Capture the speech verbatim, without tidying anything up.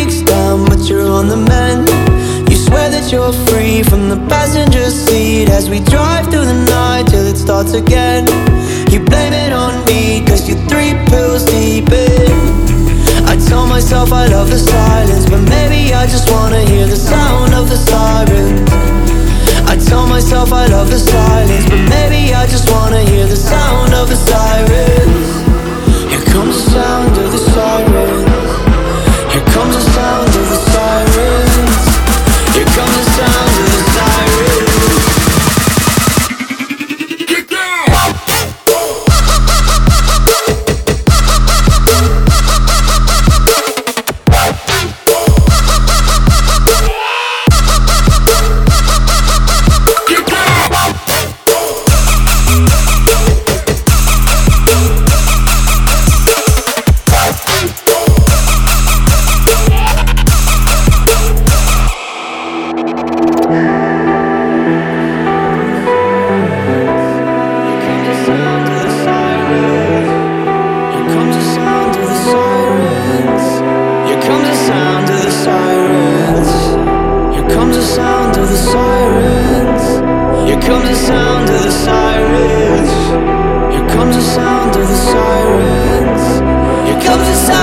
breaks down, but you're on the mend. You swear that you're free from the passenger seat as we drive through the night till it starts again. You blame it on me cause you're three pills deep in. I tell myself I love the silence, but maybe I just wanna hear the sound of the sirens. I tell myself I love the silence, but maybe I just wanna hear the sound of the sirens. Here comes the sound of the sirens. Here comes the sound of the sirens. Here comes the sound of the sirens. Get down! Here comes the sound